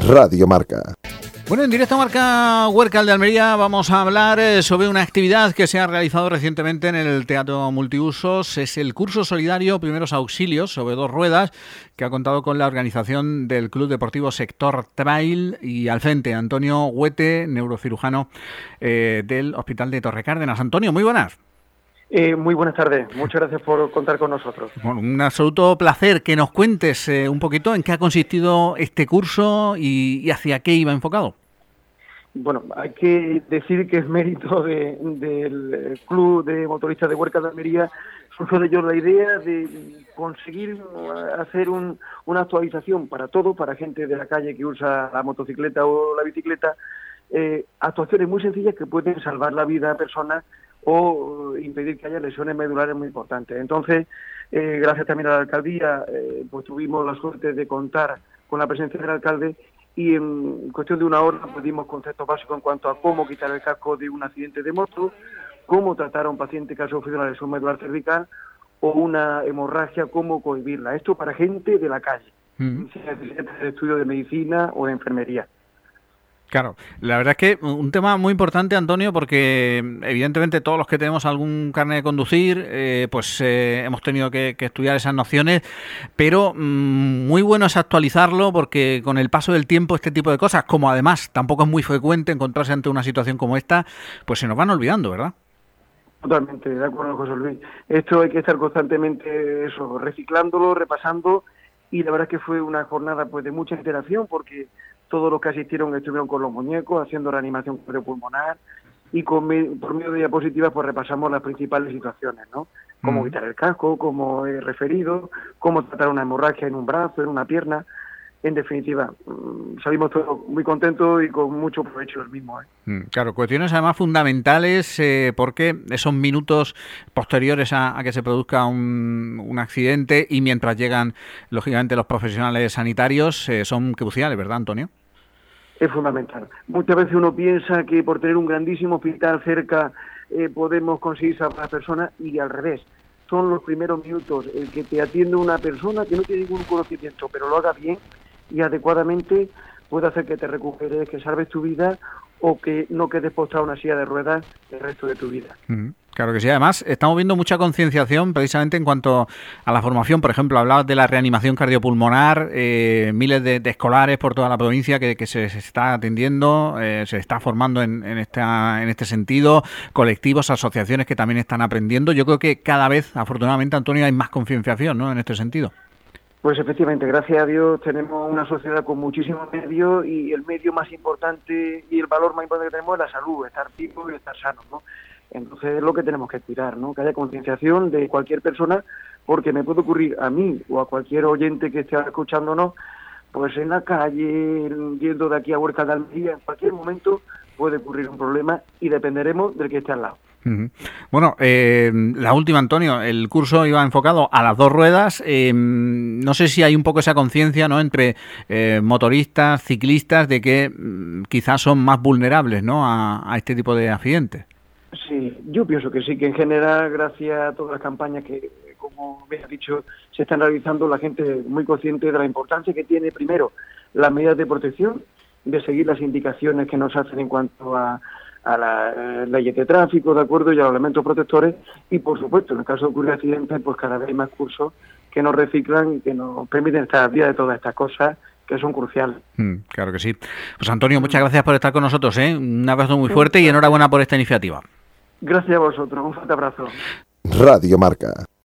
Radio Marca. Bueno, en directo Marca Huércal de Almería vamos a hablar sobre una actividad que se ha realizado recientemente en el Teatro Multiusos. Es el curso solidario Primeros Auxilios sobre dos ruedas, que ha contado con la organización del Club Deportivo Sector Trail y al frente Antonio Huete, neurocirujano del Hospital de Torrecárdenas. Antonio, muy buenas. Muy buenas tardes, muchas gracias por contar con nosotros. Bueno, un absoluto placer que nos cuentes un poquito en qué ha consistido este curso y hacia qué iba enfocado. Bueno, hay que decir que es mérito del Club de Motoristas de Huércal de Almería. Surgió de ellos la idea de conseguir hacer una actualización para todo, para gente de la calle que usa la motocicleta o la bicicleta, actuaciones muy sencillas que pueden salvar la vida a personas o impedir que haya lesiones medulares muy importantes. Entonces, gracias también a la alcaldía, pues tuvimos la suerte de contar con la presencia del alcalde y en cuestión de una hora pues dimos conceptos básicos en cuanto a cómo quitar el casco de un accidente de moto, cómo tratar a un paciente que ha sufrido una lesión medular cervical o una hemorragia, cómo cohibirla. Esto para gente de la calle, sin necesidad de estudio de medicina o de enfermería. Claro, la verdad es que un tema muy importante, Antonio, porque evidentemente todos los que tenemos algún carnet de conducir, hemos tenido que estudiar esas nociones, pero muy bueno es actualizarlo porque con el paso del tiempo este tipo de cosas, como además tampoco es muy frecuente encontrarse ante una situación como esta, pues se nos van olvidando, ¿verdad? Totalmente, de acuerdo, José Luis. Esto hay que estar constantemente reciclándolo, repasando, y la verdad es que fue una jornada pues de mucha interacción porque todos los que asistieron estuvieron con los muñecos, haciendo reanimación cardiopulmonar y por medio de diapositivas pues repasamos las principales situaciones, ¿no? Cómo quitar el casco, cómo he referido, cómo tratar una hemorragia en un brazo, en una pierna. En definitiva, salimos todos muy contentos y con mucho provecho del mismo. Claro, cuestiones además fundamentales porque esos minutos posteriores a que se produzca un accidente y mientras llegan, lógicamente, los profesionales sanitarios son cruciales, ¿verdad, Antonio? Es fundamental. Muchas veces uno piensa que por tener un grandísimo hospital cerca podemos conseguir salvar a las personas y al revés. Son los primeros minutos el que te atiende una persona que no tiene ningún conocimiento, pero lo haga bien y adecuadamente puede hacer que te recuperes, que salves tu vida o que no quedes postrado en una silla de ruedas el resto de tu vida. Claro que sí. Además, estamos viendo mucha concienciación precisamente en cuanto a la formación. Por ejemplo, hablabas de la reanimación cardiopulmonar, miles de escolares por toda la provincia que se está atendiendo, se está formando en este sentido, colectivos, asociaciones que también están aprendiendo. Yo creo que cada vez, afortunadamente, Antonio, hay más concienciación, ¿no?, en este sentido. Pues efectivamente, gracias a Dios tenemos una sociedad con muchísimos medios y el medio más importante y el valor más importante que tenemos es la salud, estar vivos y estar sanos, ¿no? Entonces es lo que tenemos que cuidar, ¿no? Que haya concienciación de cualquier persona, porque me puede ocurrir a mí o a cualquier oyente que esté escuchándonos, pues en la calle, yendo de aquí a Huércal de Almería, en cualquier momento puede ocurrir un problema y dependeremos del que esté al lado. Bueno, la última, Antonio, el curso iba enfocado a las dos ruedas. No sé si hay un poco esa conciencia, ¿no?, entre motoristas, ciclistas, de que quizás son más vulnerables, ¿no?, a este tipo de accidentes. Sí, yo pienso que sí, que en general, gracias a todas las campañas que, como me has dicho, se están realizando, la gente es muy consciente de la importancia que tiene, primero, las medidas de protección, de seguir las indicaciones que nos hacen en cuanto a las leyes de tráfico, ¿de acuerdo?, y a los elementos protectores, y por supuesto, en el caso de ocurrir accidentes, pues cada vez hay más cursos que nos reciclan y que nos permiten estar al día de todas estas cosas que son cruciales. Claro que sí. Pues Antonio, muchas gracias por estar con nosotros, ¿eh? Un abrazo muy fuerte y enhorabuena por esta iniciativa. Gracias a vosotros, un fuerte abrazo. Radio Marca.